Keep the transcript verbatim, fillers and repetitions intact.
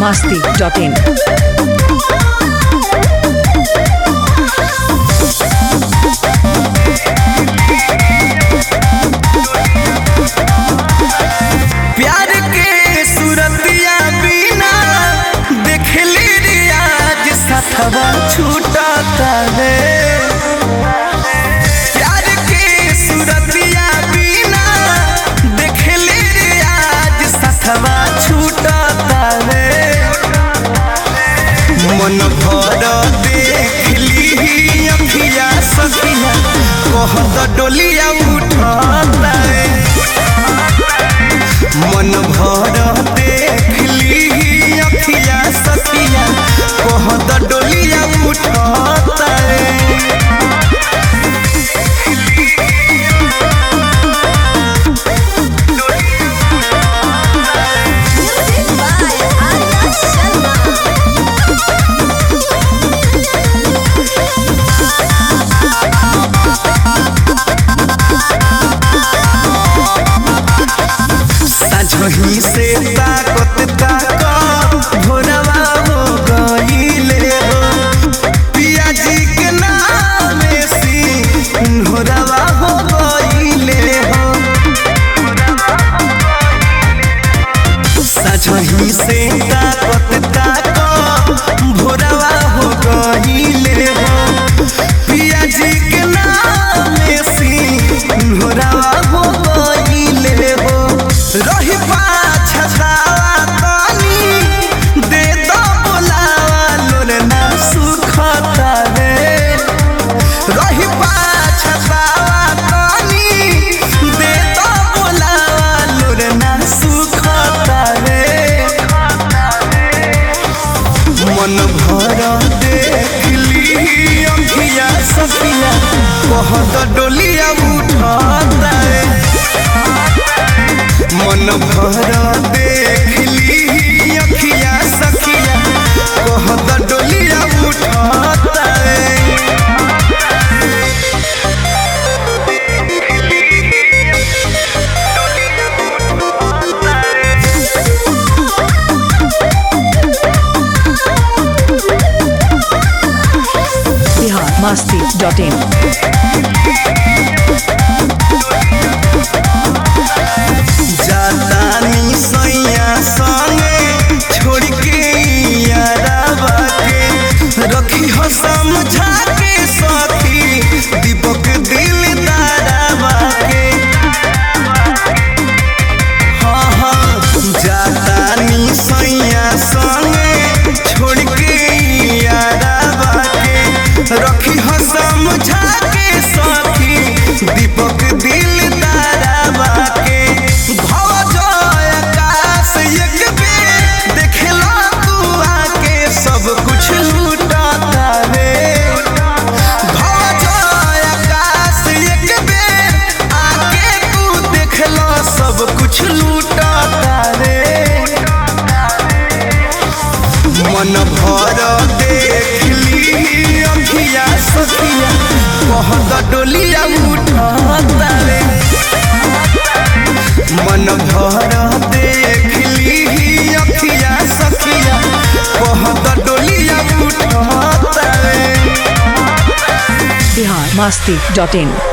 masti dot in. प्यार के सूरतिया बिना देखली रियाज साथवा छूटता है। प्यार के सूरतिया बिना देखली रियाज साथवा छूटता है। मन भर देखली अखिया सखिया कहत डोलिया उठता है। मन भर देखली अखिया सखिया कहत डोलिया उठता है। साझही से ताकत ताकत भोरवा हो गईले हो। पिया जी के नाम से भोरवा हो गईले हो। साझही से ताकत ताकत भोरवा हो गईले हो। पिया जी के नाम से भोरवा हो गईले हो। रही पाछा तानी दे दो बोलावा लोरे ना सुखता रे। रही पाछा तानी दे दो बोलावा लोरे ना सुखता रे। मन भर देखली अखिया सखिया कहत डोलिया उठता रे। मन भर देखली अखिया सखिया कहत डोलिया उठता है। Bihar masti dot in. जातानी सैया संगे छोड़ के यारावा के रखी हो समझा के सखी दीपक दिल दारावा के। हाँ हाँ जातानी सैया संगे छोड़ के यारावा के रखी हो समझा के सखी दीपक दिल दारावा के। सब कुछ लूटता रे। भौजाय आकाश एक बेर आके तू देख लो सब कुछ लूटता रे। मन भर देखली अखिया सखिया कहत डोलिया उठता रे। मन भर देखली अखिया सखिया कहत डोलिया उठता है। Bihar masti dot in.